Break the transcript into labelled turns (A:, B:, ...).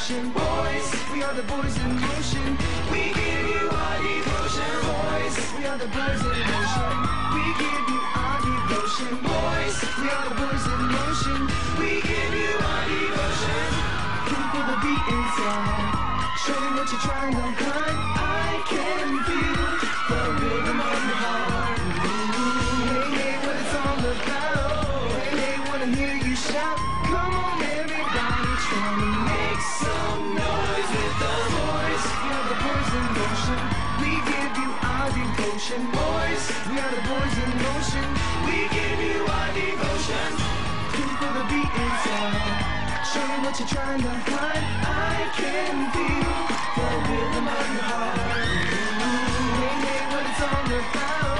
A: motion. Boys, we are the boys in motion. We give you our devotion. Boys, we are the boys in motion. We give you our devotion. Boys, we are the boys in motion. We give you our devotion. Can you feel the beat inside? Show me what you're trying to hide. I can feel the rhythm of your heart. Hey, hey, what it's all about. Hey, hey, wanna hear you shout. Come on, everybody, trying to make some noise with the boys. We are the boys in motion. We give you our devotion. Boys, we are the boys in motion. We give you our devotion. Can you feel the beat inside? Show me what you're trying to hide. I can feel the rhythm of your heart. Hey, hey, what it's all about.